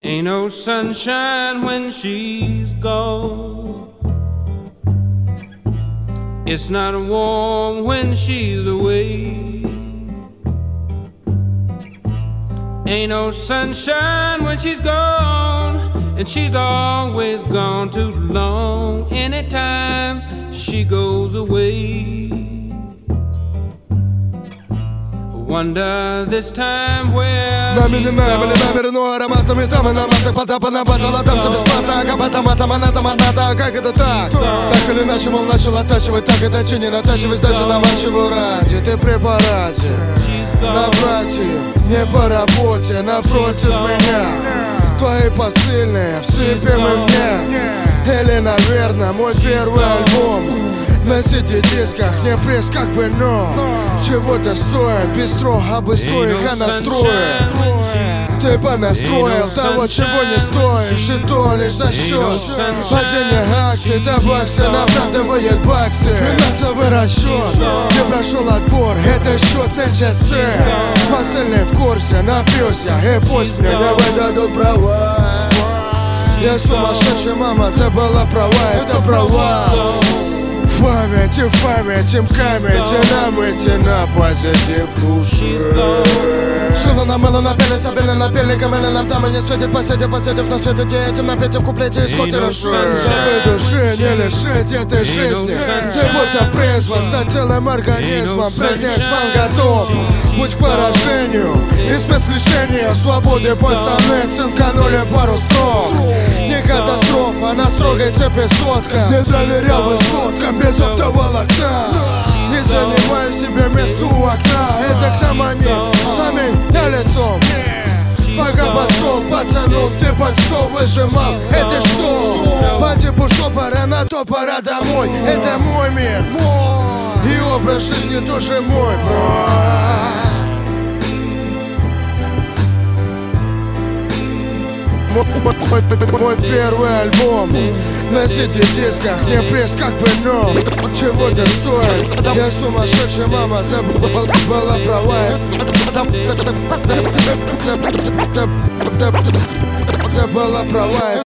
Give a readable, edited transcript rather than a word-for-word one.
Ain't no sunshine when she's gone. It's not warm when she's away. Ain't no sunshine when she's gone, and she's always gone too long. Anytime she goes away, wonder this time where намерено ароматами там и наматых потапа на батала там все бесплатно, капата маната, как это так? Так или иначе, мол, начал оттачивать, так и точи, не натачивай сдачу на мачеву ради. Ты при параде, на брате, не по работе, напротив меня. Твои посыльные, всыпем и мне. Или, наверное, мой первый альбом на CD-дисках, не пресс как бы, но чего-то стоит, бистро, обыстрой их, а настроит. Ты понастроил того, чего не стоишь, и то лишь за счет падения акций. Табаксы направляет баксы, финансовый расчет. Не прошел отбор, это счет на часы. Посыльный в курсе, напьюсь я, и пусть мне не выдадут права. Я сумасшедший, мама, ты была права, это провал. В памяти, мками, динамите на позитив души. Шило на мыло, напели, сабельно, напильником, или нам там и не светит, посидев на свете, этим напеть в куплете исход и реши. Забыть души, не лишить этой жизни. Ты будто призван стать целым организмом, прыгнешь, мам, готов. Будь к поражению, и смысл лишения свободы, пацаны, цинканули пару строк. Не катастрофа, на строгой цепи сотка. Не доверял высоткам без оптоволокна. Не занимаю себе место у окна. Это к нам они, сами не лицом. Пока под стол пацанул, ты под стол выжимал. Это что? По типу что, пора на то, пора домой. Это мой мир, и образ жизни тоже мой. Мой первый альбом на CD-дисках, не пресс как бы, но чего-то стоит. Я сумасшедший, мама, ты была права. Ты была права.